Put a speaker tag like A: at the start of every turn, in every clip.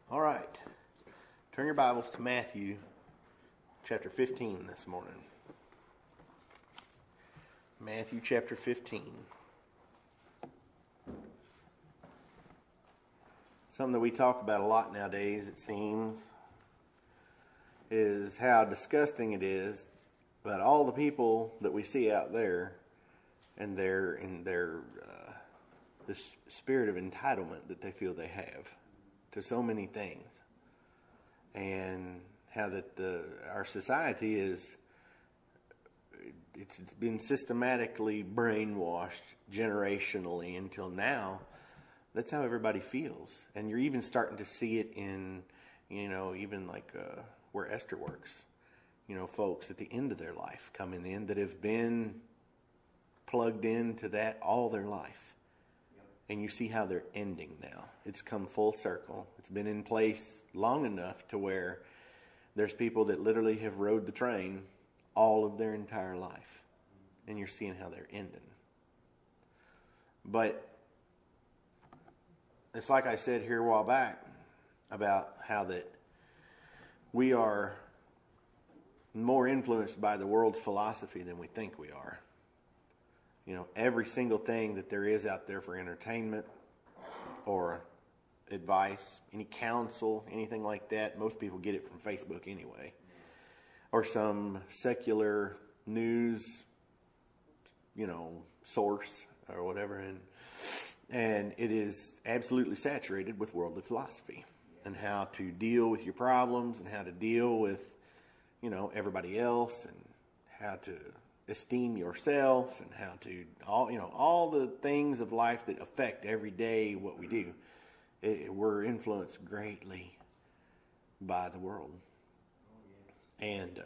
A: All right. Turn your Bibles to Matthew chapter 15 this morning. Matthew chapter 15. Something that we talk about a lot nowadays, it seems, is how disgusting it is about all the people that we see out there and their this spirit of entitlement that they feel they have to so many things, and how that our society is it's been systematically brainwashed generationally until now. That's how everybody feels, and you're even starting to see it in even like where Esther works. Folks at the end of their life coming in that have been plugged into that all their life. And you see how they're ending now. It's come full circle. It's been in place long enough to where there's people that literally have rode the train all of their entire life. And you're seeing how they're ending. But it's like I said here a while back about how that we are more influenced by the world's philosophy than we think we are. Every single thing that there is out there for entertainment or advice, any counsel, anything like that, most people get it from Facebook anyway. Or some secular news, source or whatever. And it is absolutely saturated with worldly philosophy and how to deal with your problems and how to deal with, everybody else and how to esteem yourself and how to all the things of life that affect every day what we do. We're influenced greatly by the world. And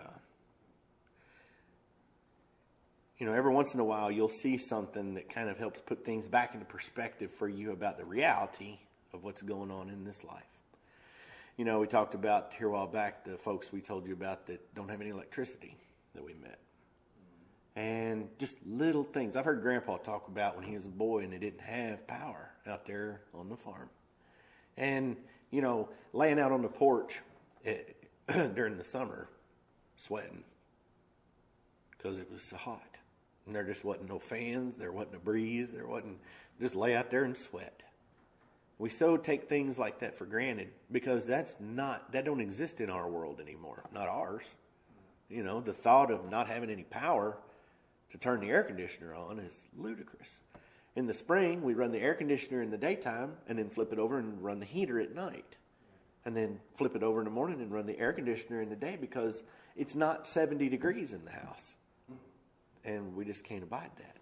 A: every once in a while you'll see something that kind of helps put things back into perspective for you about the reality of what's going on in this life. We talked about here a while back the folks we told you about that don't have any electricity that we met. And just little things. I've heard Grandpa talk about when he was a boy and they didn't have power out there on the farm. And, laying out on the porch during the summer, sweating because it was so hot. And there just wasn't no fans, there wasn't a breeze, there wasn't, just lay out there and sweat. We so take things like that for granted because that don't exist in our world anymore, not ours. The thought of not having any power to turn the air conditioner on is ludicrous. In the spring, we run the air conditioner in the daytime and then flip it over and run the heater at night. And then flip it over in the morning and run the air conditioner in the day because it's not 70 degrees in the house. And we just can't abide that.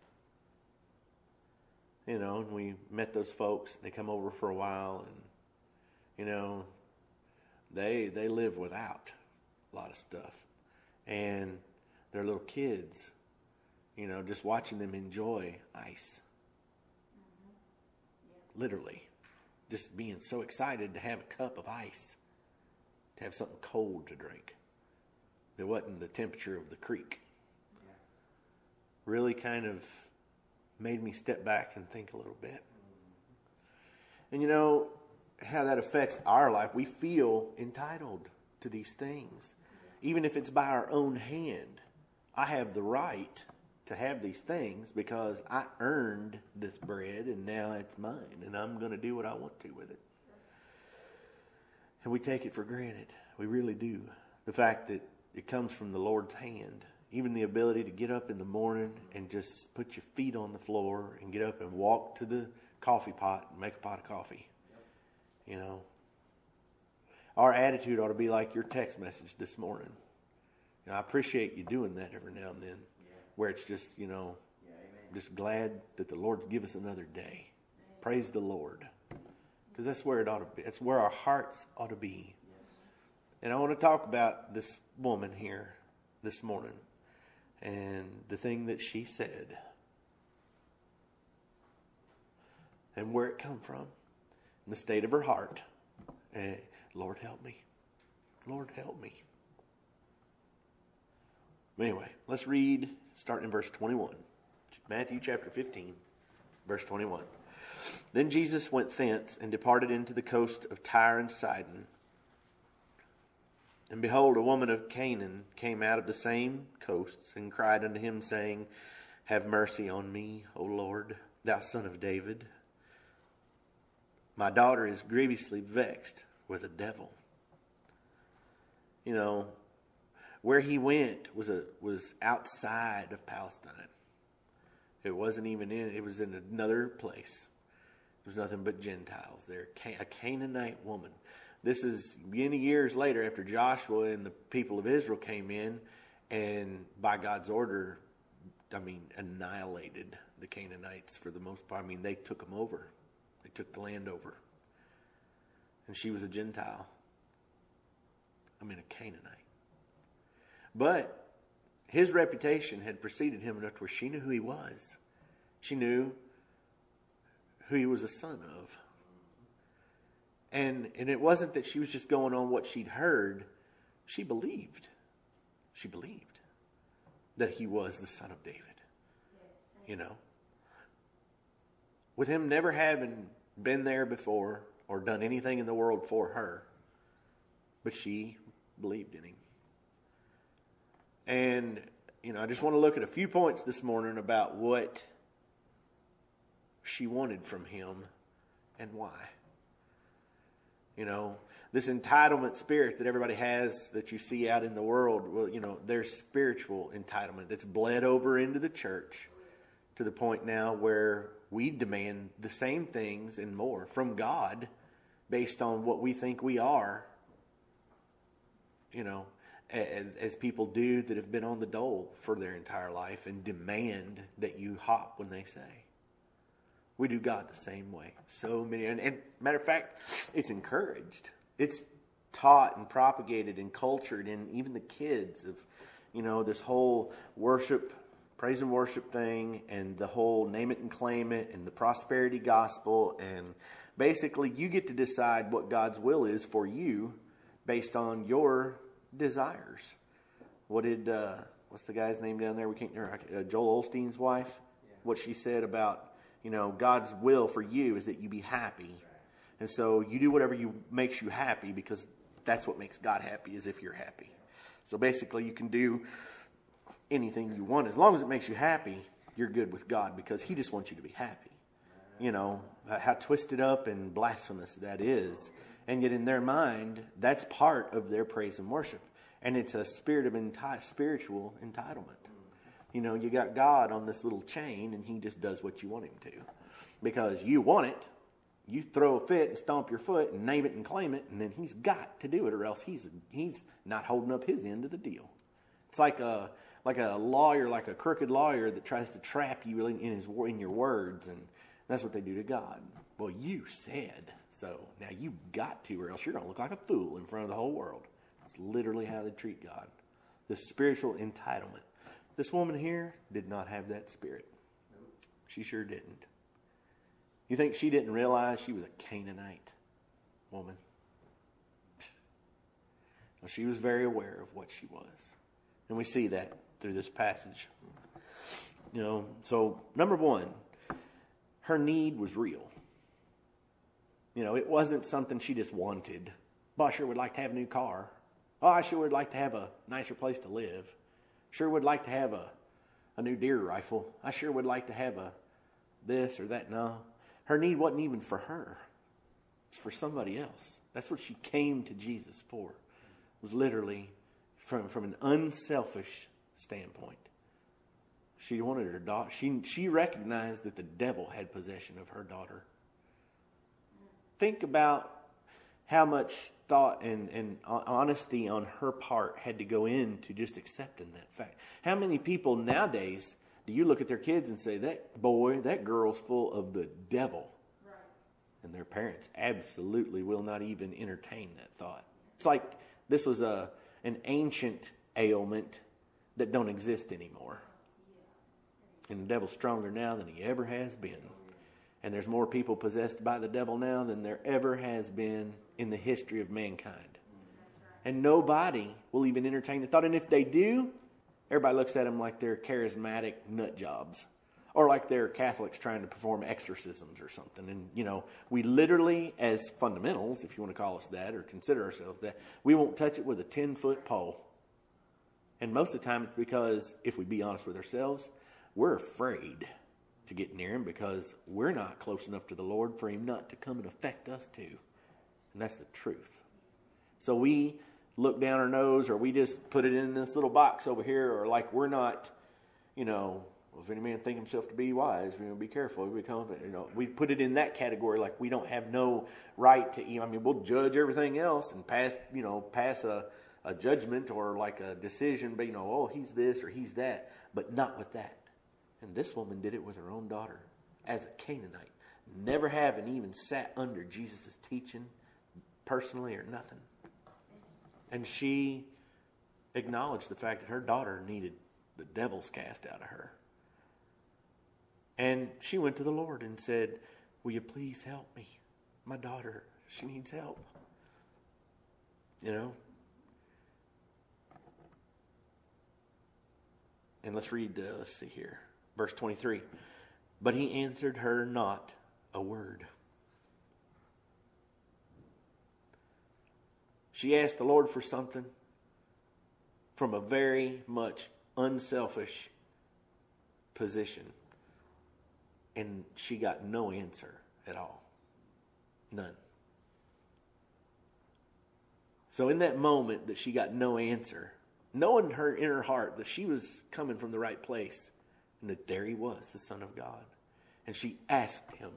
A: And we met those folks. They come over for a while and, they live without a lot of stuff. And their little kids, just watching them enjoy ice. Literally. Just being so excited to have a cup of ice. To have something cold to drink. That wasn't the temperature of the creek. Really kind of made me step back and think a little bit. And how that affects our life. We feel entitled to these things. Even if it's by our own hand. I have the right to have these things because I earned this bread and now it's mine and I'm going to do what I want to with it. And we take it for granted. We really do. The fact that it comes from the Lord's hand. Even the ability to get up in the morning and just put your feet on the floor and get up and walk to the coffee pot and make a pot of coffee. Our attitude ought to be like your text message this morning. I appreciate you doing that every now and then. Where it's just, just glad that the Lord give us another day. Praise the Lord. Because that's where it ought to be. That's where our hearts ought to be. And I want to talk about this woman here this morning. And the thing that she said. And where it come from. And the state of her heart. And Lord help me. Lord help me. Anyway, let's read, starting in verse 21. Matthew chapter 15, verse 21. Then Jesus went thence and departed into the coast of Tyre and Sidon. And behold, a woman of Canaan came out of the same coasts and cried unto him, saying, Have mercy on me, O Lord, thou son of David. My daughter is grievously vexed with a devil. You know, where he went was outside of Palestine. It wasn't even it was in another place. There was nothing but Gentiles there. A Canaanite woman. This is many years later after Joshua and the people of Israel came in and by God's order, annihilated the Canaanites for the most part. They took them over. They took the land over. And she was a Gentile. A Canaanite. But his reputation had preceded him enough where she knew who he was. She knew who he was a son of. And it wasn't that she was just going on what she'd heard. She believed. She believed that he was the son of David. You know. With him never having been there before or done anything in the world for her. But she believed in him. And, I just want to look at a few points this morning about what she wanted from him and why. This entitlement spirit that everybody has that you see out in the world, well, there's spiritual entitlement that's bled over into the church to the point now where we demand the same things and more from God based on what we think we are, as people do that have been on the dole for their entire life and demand that you hop when they say. We do God the same way. So many, and matter of fact, it's encouraged. It's taught and propagated and cultured in even the kids of, this whole worship, praise and worship thing and the whole name it and claim it and the prosperity gospel. And basically you get to decide what God's will is for you based on your desires. What did, what's the guy's name down there? We can't, Joel Osteen's wife, what she said about, God's will for you is that you be happy. And so you do whatever makes you happy because that's what makes God happy is if you're happy. So basically you can do anything you want. As long as it makes you happy, you're good with God because he just wants you to be happy. How twisted up and blasphemous that is. And yet in their mind, that's part of their praise and worship. And it's a spirit of spiritual entitlement. You got God on this little chain and he just does what you want him to. Because you want it, you throw a fit and stomp your foot and name it and claim it, and then he's got to do it or else he's not holding up his end of the deal. It's like a lawyer, like a crooked lawyer that tries to trap you in your words, and that's what they do to God. Well, you said, so now you've got to or else you're going to look like a fool in front of the whole world. That's literally how they treat God. The spiritual entitlement. This woman here did not have that spirit. She sure didn't. You think she didn't realize she was a Canaanite woman? Well, she was very aware of what she was. And we see that through this passage. So number one, her need was real. It wasn't something she just wanted. Oh, I sure would like to have a new car. Oh, I sure would like to have a nicer place to live. Sure would like to have a new deer rifle. I sure would like to have a this or that. No. Her need wasn't even for her. It's for somebody else. That's what she came to Jesus for. It was literally from an unselfish standpoint. She wanted her daughter. She recognized that the devil had possession of her daughter. Think about how much thought and honesty on her part had to go into just accepting that fact. How many people nowadays do you look at their kids and say, that boy, that girl's full of the devil? Right. And their parents absolutely will not even entertain that thought. It's like this was an ancient ailment that don't exist anymore. And the devil's stronger now than he ever has been. And there's more people possessed by the devil now than there ever has been in the history of mankind. And nobody will even entertain the thought. And if they do, everybody looks at them like they're charismatic nut jobs. Or like they're Catholics trying to perform exorcisms or something. And, we literally, as fundamentals, if you want to call us that or consider ourselves that, we won't touch it with a 10-foot pole. And most of the time it's because, if we be honest with ourselves, we're afraid to get near him because we're not close enough to the Lord for him not to come and affect us too. And that's the truth. So we look down our nose, or we just put it in this little box over here, or like we're not, well, if any man think himself to be wise, be careful. We put it in that category, like we don't have no right to. We'll judge everything else and pass a judgment or like a decision, but he's this or he's that, but not with that. And this woman did it with her own daughter as a Canaanite, never having even sat under Jesus' teaching personally or nothing. And she acknowledged the fact that her daughter needed the devil's cast out of her. And she went to the Lord and said, will you please help me? My daughter, she needs help. And let's read, let's see here. Verse 23. But he answered her not a word. She asked the Lord for something from a very much unselfish position. And she got no answer at all. None. So in that moment that she got no answer, knowing her in her heart that she was coming from the right place, and that there he was, the Son of God. And she asked him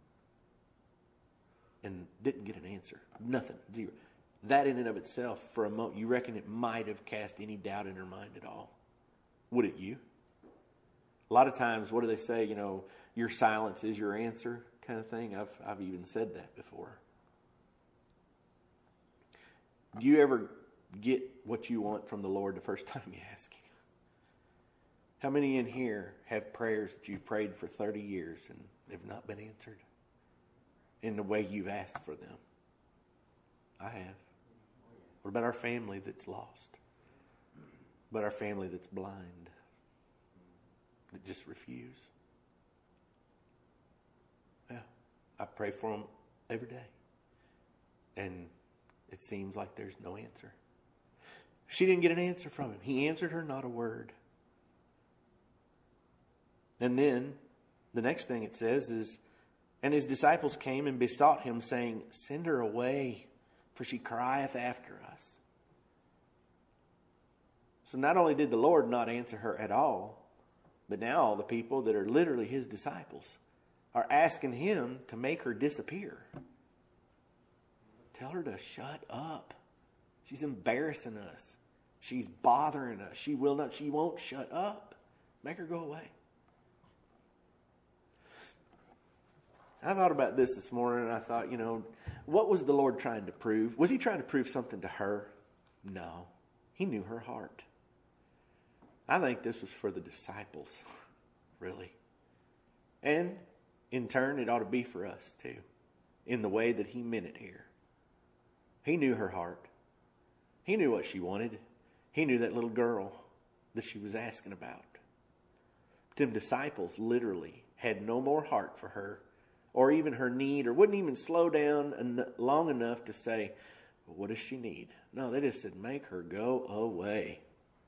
A: and didn't get an answer. Nothing. Zero. That in and of itself, for a moment, you reckon it might have cast any doubt in her mind at all? Would it you? A lot of times, what do they say? Your silence is your answer kind of thing. I've even said that before. Do you ever get what you want from the Lord the first time you ask him? How many in here have prayers that you've prayed for 30 years and they've not been answered in the way you've asked for them? I have. What about our family that's lost? What about our family that's blind? That just refuse? Yeah, I pray for them every day. And it seems like there's no answer. She didn't get an answer from him. He answered her not a word. And then the next thing it says is, and his disciples came and besought him, saying, send her away, for she crieth after us. So not only did the Lord not answer her at all, but now all the people that are literally his disciples are asking him to make her disappear. Tell her to shut up. She's embarrassing us. She's bothering us. She won't shut up. Make her go away. I thought about this morning, and I thought, what was the Lord trying to prove? Was he trying to prove something to her? No. He knew her heart. I think this was for the disciples, really. And in turn, it ought to be for us too, in the way that he meant it here. He knew her heart. He knew what she wanted. He knew that little girl that she was asking about. Them disciples literally had no more heart for her or even her need, or wouldn't even slow down long enough to say, well, what does she need? No, they just said, make her go away.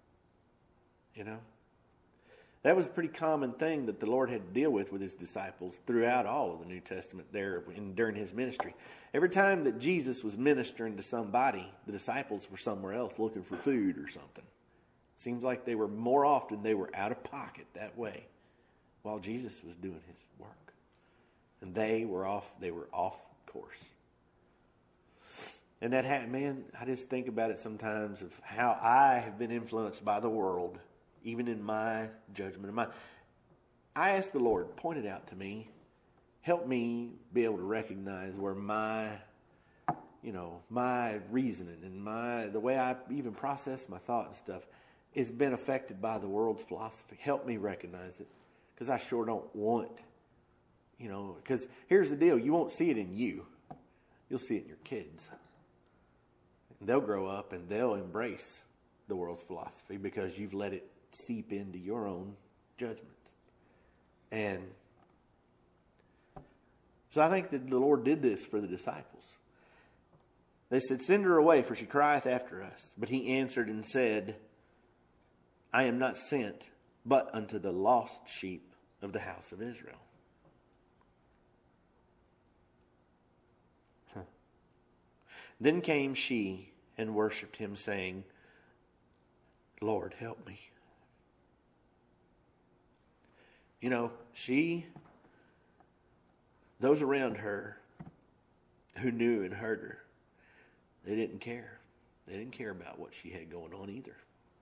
A: That was a pretty common thing that the Lord had to deal with his disciples throughout all of the New Testament during his ministry. Every time that Jesus was ministering to somebody, the disciples were somewhere else looking for food or something. It seems like they were more often out of pocket that way while Jesus was doing his work. And they were off course. And that man, I just think about it sometimes of how I have been influenced by the world, even in my judgment. I ask the Lord, point it out to me. Help me be able to recognize where my reasoning and the way I even process my thought and stuff has been affected by the world's philosophy. Help me recognize it, because I sure don't want, because here's the deal. You won't see it in you. You'll see it in your kids. And they'll grow up and they'll embrace the world's philosophy because you've let it seep into your own judgments. And so I think that the Lord did this for the disciples. They said, "Send her away, for she crieth after us." But he answered and said, "I am not sent but unto the lost sheep of the house of Israel." Then came she and worshipped him, saying, "Lord, help me." You know, those around her who knew and heard her, they didn't care. They didn't care about what she had going on either.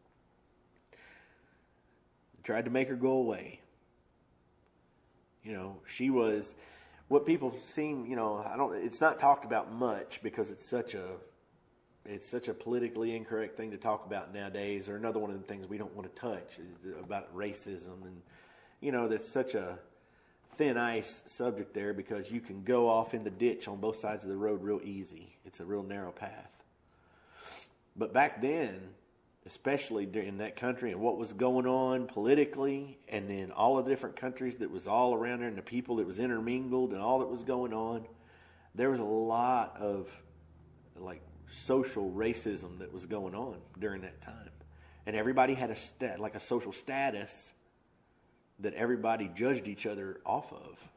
A: They tried to make her go away. You know, she was what people seem, it's not talked about much because it's such a politically incorrect thing to talk about nowadays, or another one of the things we don't want to touch is about racism. And, there's such a thin ice subject there because you can go off in the ditch on both sides of the road real easy. It's a real narrow path. But back then, especially in that country and what was going on politically, and then all of the different countries that was all around there and the people that was intermingled and all that was going on, there was a lot of social racism that was going on during that time. And everybody had a social status that everybody judged each other off of.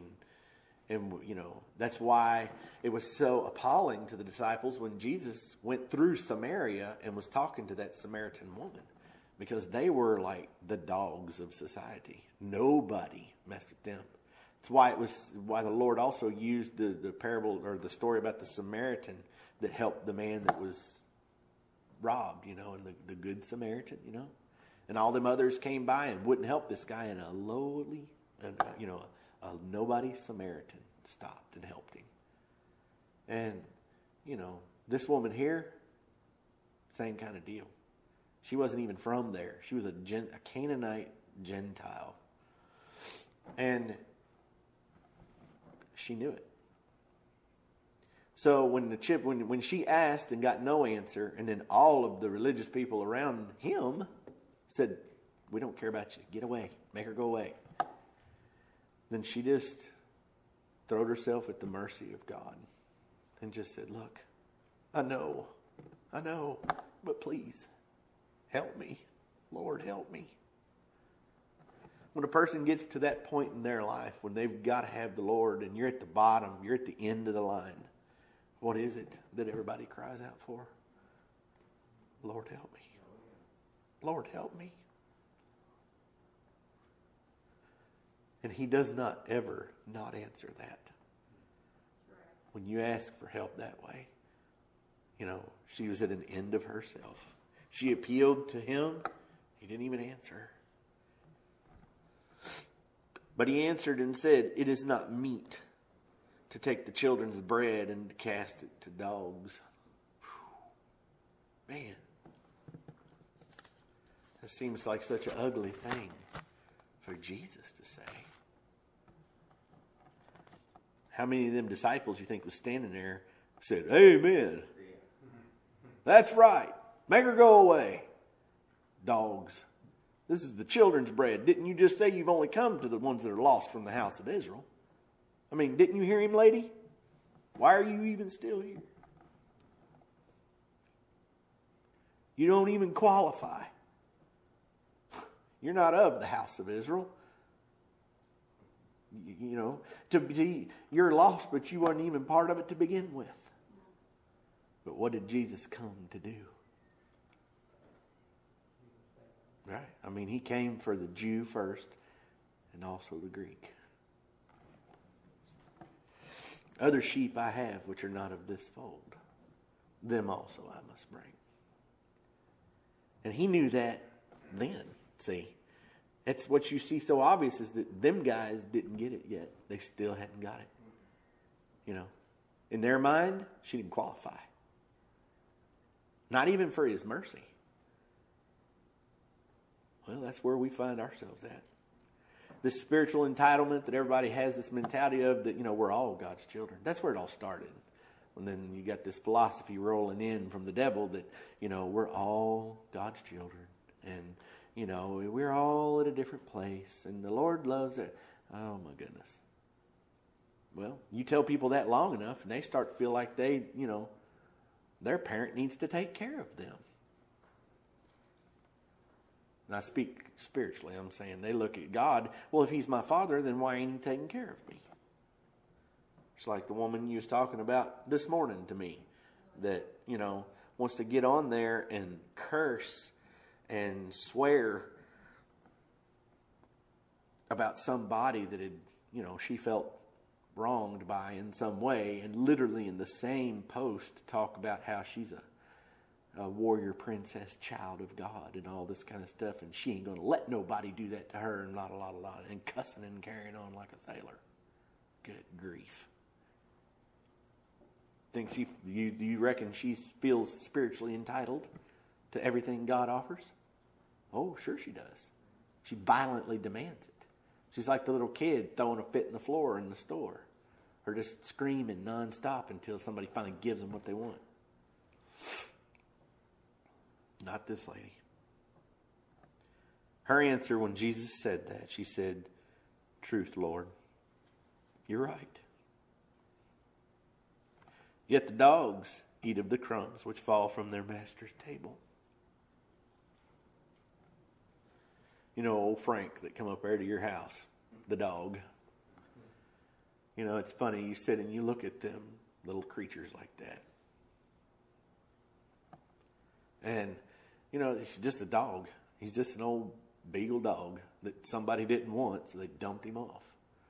A: That's why it was so appalling to the disciples when Jesus went through Samaria and was talking to that Samaritan woman, because they were like the dogs of society. Nobody messed with them. That's why the Lord also used the parable or the story about the Samaritan that helped the man that was robbed, and the good Samaritan, and all them others came by and wouldn't help this guy, and a lowly, a nobody Samaritan stopped and helped him. And, this woman here, same kind of deal. She wasn't even from there. She was a Canaanite Gentile. And she knew it. So when she asked and got no answer, and then all of the religious people around him said, "We don't care about you. Get away. Make her go away." Then she just throwed herself at the mercy of God and just said, "Look, I know, but please help me. Lord, help me." When a person gets to that point in their life, when they've got to have the Lord and you're at the bottom, you're at the end of the line, what is it that everybody cries out for? Lord, help me. Lord, help me. And he does not ever not answer that. When you ask for help that way, she was at an end of herself. She appealed to him. He didn't even answer. But he answered and said, "It is not meet to take the children's bread and to cast it to dogs." Whew. Man. That seems like such an ugly thing for Jesus to say. How many of them disciples you think was standing there said, "Amen. That's right. Make her go away. Dogs. This is the children's bread. Didn't you just say you've only come to the ones that are lost from the house of Israel? Didn't you hear him, lady? Why are you even still here? You don't even qualify. You're not of the house of Israel. You're lost, but you weren't even part of it to begin with." But what did Jesus come to do? Right? He came for the Jew first and also the Greek. "Other sheep I have which are not of this fold. Them also I must bring." And he knew that then. See, that's what you see so obvious, is that them guys didn't get it yet. They still hadn't got it. In their mind, she didn't qualify. Not even for his mercy. Well, that's where we find ourselves at. This spiritual entitlement that everybody has, this mentality of that, we're all God's children. That's where it all started. And then you got this philosophy rolling in from the devil that, we're all God's children. And You know, we're all at a different place, and the Lord loves it. Oh, my goodness. Well, you tell people that long enough, and they start to feel like they, you know, their parent needs to take care of them. And I speak spiritually. I'm saying they look at God. Well, if he's my father, then why ain't he taking care of me? It's like the woman you was talking about this morning to me that, you know, wants to get on there and curse and swear about somebody that had, you know, she felt wronged by in some way, and literally in the same post talk about how she's a warrior princess child of God and all this kind of stuff, and she ain't going to let nobody do that to her, and lot, and cussing and carrying on like a sailor. Good grief. Do you reckon she feels spiritually entitled to everything God offers? Oh, sure she does. She violently demands it. She's like the little kid throwing a fit in the floor in the store, or just screaming nonstop until somebody finally gives them what they want. Not this lady. Her answer when Jesus said that, she said, "Truth, Lord. You're right. Yet the dogs eat of the crumbs which fall from their master's table." You know, old Frank that come up there to your house, the dog. You know, it's funny, you sit and you look at them little creatures like that. And, you know, he's just a dog. He's just an old beagle dog that somebody didn't want, so they dumped him off.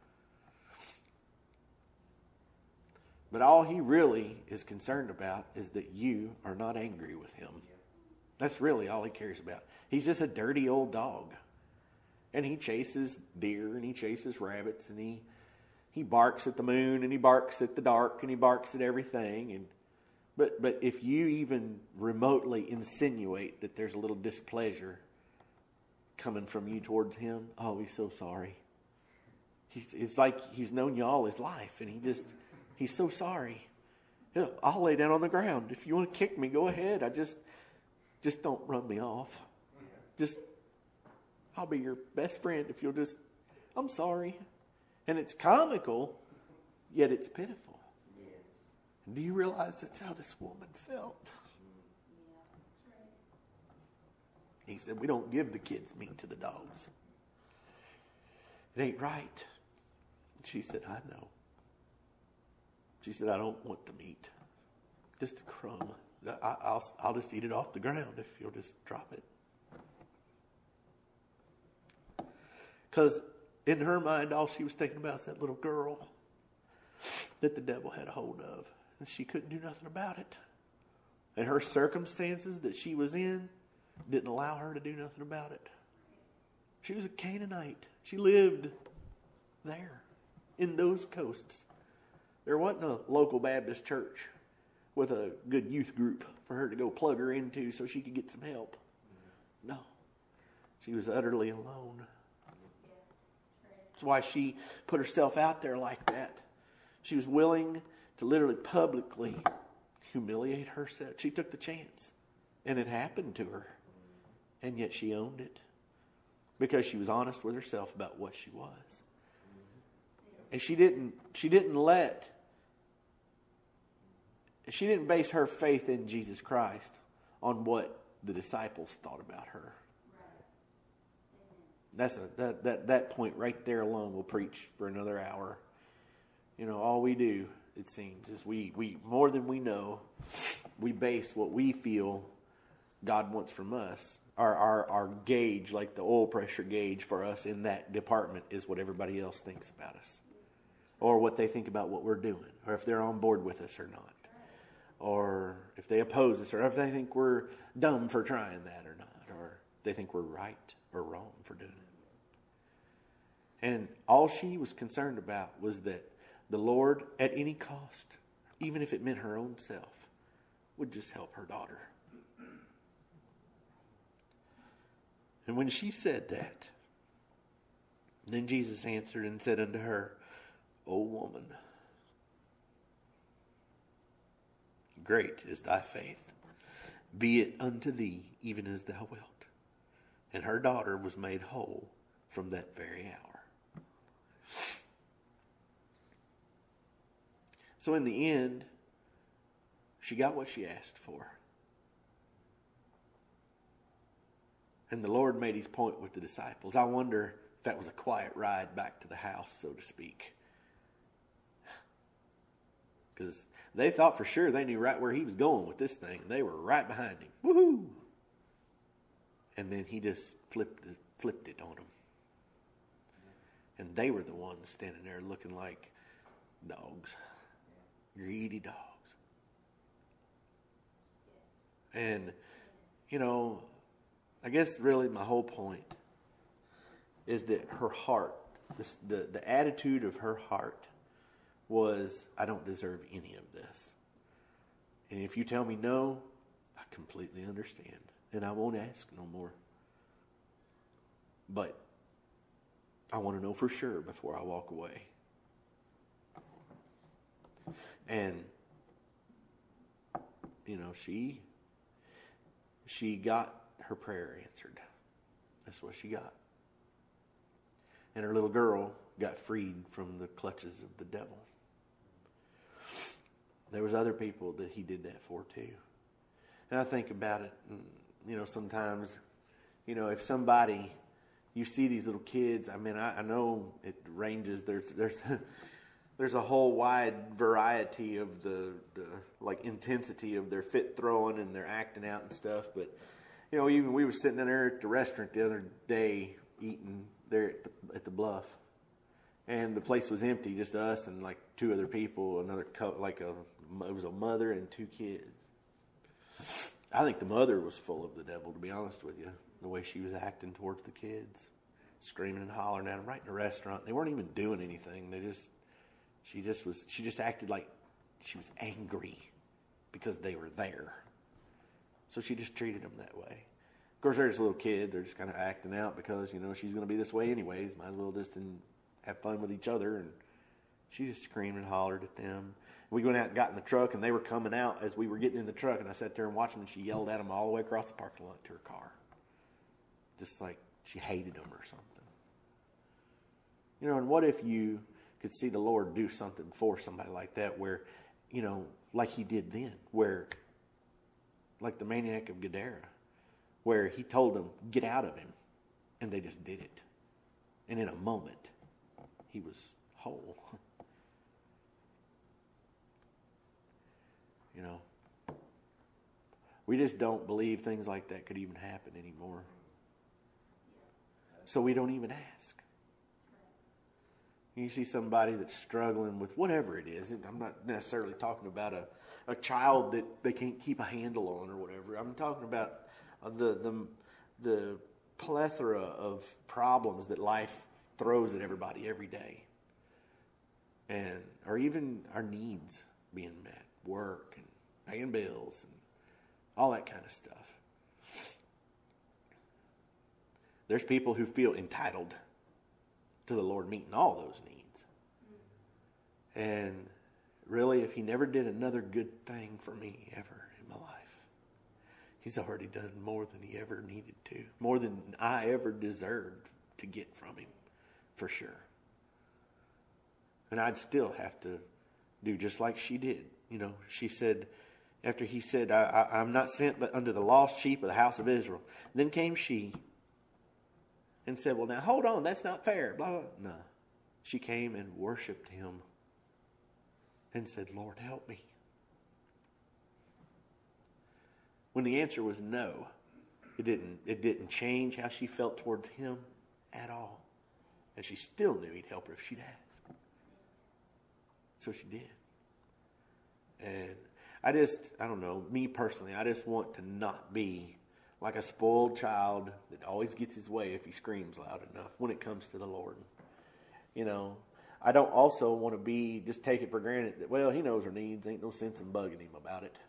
A: But all he really is concerned about is that you are not angry with him. That's really all he cares about. He's just a dirty old dog. And he chases deer and he chases rabbits and he barks at the moon and he barks at the dark and he barks at everything. And but if you even remotely insinuate that there's a little displeasure coming from you towards him, oh, he's so sorry. It's like he's known you all his life, and he's so sorry. I'll lay down on the ground. If you want to kick me, go ahead. Just don't run me off. I'll be your best friend if you'll just, I'm sorry. And it's comical, yet it's pitiful. And do you realize that's how this woman felt? He said, we don't give the kids meat to the dogs. It ain't right. She said, I know. She said, I don't want the meat. Just a crumb. I'll just eat it off the ground if you'll just drop it. Because in her mind, all she was thinking about is that little girl that the devil had a hold of. And she couldn't do nothing about it. And her circumstances that she was in didn't allow her to do nothing about it. She was a Canaanite. She lived there in those coasts. There wasn't a local Baptist church with a good youth group for her to go plug her into so she could get some help. No. She was utterly alone. That's why she put herself out there like that. She was willing to literally publicly humiliate herself. She took the chance. And it happened to her. And yet she owned it. Because she was honest with herself about what she was. And she didn't base her faith in Jesus Christ on what the disciples thought about her. That point right there alone will preach for another hour. You know, all we do, it seems, is we more than we know, we base what we feel God wants from us. Our gauge, like the oil pressure gauge for us in that department, is what everybody else thinks about us. Or what they think about what we're doing. Or if they're on board with us or not. Or if they oppose us. Or if they think we're dumb for trying that or not. Or they think we're right or wrong for doing it. And all she was concerned about was that the Lord, at any cost, even if it meant her own self, would just help her daughter. And when she said that, then Jesus answered and said unto her, O woman, great is thy faith. Be it unto thee even as thou wilt. And her daughter was made whole from that very hour. So in the end, she got what she asked for. And the Lord made his point with the disciples. I wonder if that was a quiet ride back to the house, so to speak. Because they thought for sure they knew right where he was going with this thing. They were right behind him. Woohoo! And then he just flipped it on them. And they were the ones standing there looking like dogs. Greedy dogs. And, I guess really my whole point is that her heart, the attitude of her heart was, I don't deserve any of this. And if you tell me no, I completely understand. And I won't ask no more. But I want to know for sure before I walk away. And, she got her prayer answered. That's what she got. And her little girl got freed from the clutches of the devil. There was other people that he did that for too. And I think about it, and, sometimes, if somebody, you see these little kids, I know it ranges, there's a whole wide variety of the intensity of their fit throwing and their acting out and stuff, but even we were sitting in there at the restaurant the other day eating there at the Bluff, and the place was empty, just us and like two other people, another couple, it was a mother and two kids. I think the mother was full of the devil, to be honest with you, the way she was acting towards the kids, screaming and hollering at them right in the restaurant. They weren't even doing anything. She just acted like she was angry because they were there. So she just treated them that way. Of course, they're just a little kid. They're just kind of acting out because, she's going to be this way anyways. Might as well just have fun with each other. And she just screamed and hollered at them. We went out and got in the truck, and they were coming out as we were getting in the truck. And I sat there and watched them, and she yelled at them all the way across the parking lot to her car. Just like she hated them or something. And what if you could see the Lord do something for somebody like that where, like he did then, where, like the maniac of Gadara, where he told them, get out of him, and they just did it. And in a moment, he was whole. We just don't believe things like that could even happen anymore. So we don't even ask. You see somebody that's struggling with whatever it is. I'm not necessarily talking about a child that they can't keep a handle on or whatever. I'm talking about the plethora of problems that life throws at everybody every day. Or even our needs being met. Work and paying bills and all that kind of stuff. There's people who feel entitled to the Lord meeting all those needs. And really, if he never did another good thing for me ever in my life, he's already done more than he ever needed to. More than I ever deserved to get from him, for sure. And I'd still have to do just like she did. She said, after he said, I'm not sent but unto the lost sheep of the house of Israel. Then came she and said, well, now hold on, that's not fair. Blah, blah. No. She came and worshiped him and said, Lord, help me. When the answer was no, it didn't change how she felt towards him at all. And she still knew he'd help her if she'd ask. So she did. And I don't know, me personally, I just want to not be like a spoiled child that always gets his way if he screams loud enough when it comes to the Lord. I don't also want to just take it for granted that, well, he knows her needs, ain't no sense in bugging him about it.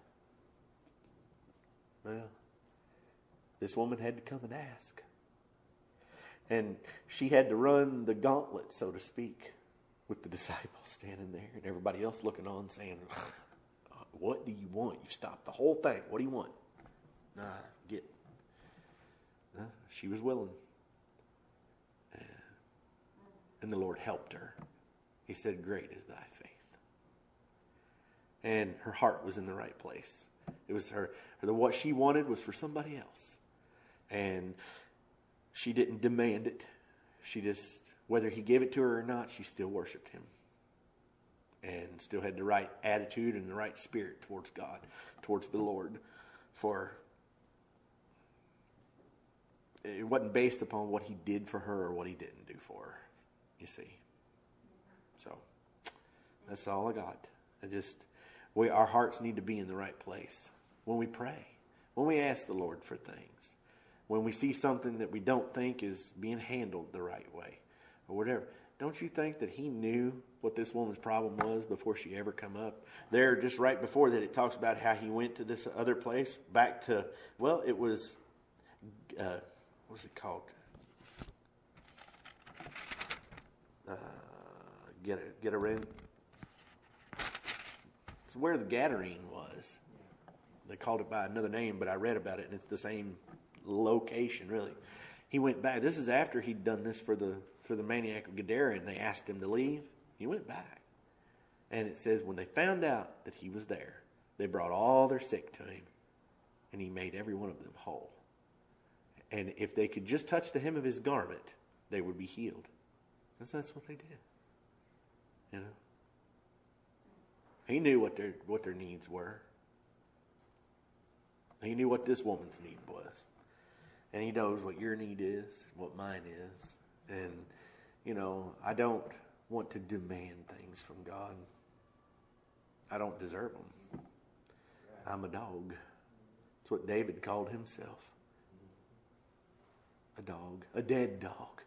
A: Well, this woman had to come and ask. And she had to run the gauntlet, so to speak, with the disciples standing there and everybody else looking on saying, what do you want? You stopped the whole thing. What do you want? She was willing. And the Lord helped her. He said, great is thy faith. And her heart was in the right place. It was what she wanted was for somebody else. And she didn't demand it. She just, whether he gave it to her or not, she still worshiped him. And still had the right attitude and the right spirit towards God, towards the Lord. For it wasn't based upon what he did for her or what he didn't do for her, you see. So, that's all I got. Our hearts need to be in the right place when we pray, when we ask the Lord for things, when we see something that we don't think is being handled the right way or whatever. Don't you think that he knew what this woman's problem was before she ever come up? There, just right before that, it talks about how he went to this other place, back to, well, it was, what's it called? Gadarene. It's where the Gadarene was. They called it by another name, but I read about it, and it's the same location, really. He went back. This is after he'd done this for the maniac of Gadara, and they asked him to leave. He went back. And it says when they found out that he was there, they brought all their sick to him, and he made every one of them whole. And if they could just touch the hem of his garment, they would be healed. And so that's what they did. You know? He knew what their needs were. He knew what this woman's need was. And he knows what your need is, what mine is. And, you know, I don't want to demand things from God. I don't deserve them. I'm a dog. That's what David called himself. A dog. A dead dog.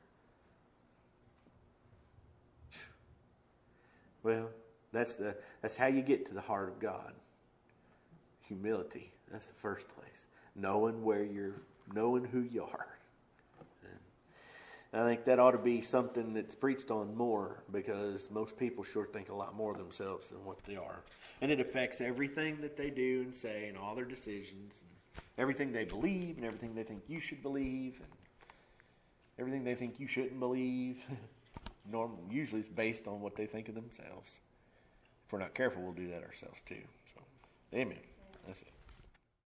A: Well, that's how you get to the heart of God. Humility. That's the first place. Knowing who you are. And I think that ought to be something that's preached on more, because most people sure think a lot more of themselves than what they are. And it affects everything that they do and say, and all their decisions, and everything they believe, and everything they think you should believe, and everything they think you shouldn't believe. Usually it's based on what they think of themselves. If we're not careful, we'll do that ourselves too. So, amen. That's it.